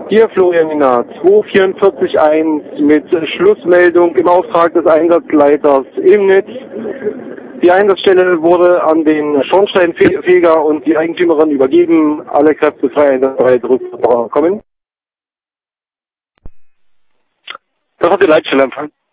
Hier Florian Minat, 2441 mit Schlussmeldung im Auftrag des Einsatzleiters Imnitz. Die Einsatzstelle wurde an den Schornsteinfeger und die Eigentümerin übergeben. Alle Kräfte frei einsatzbereit zurückkommen. Das hat die Leitstelle empfangen.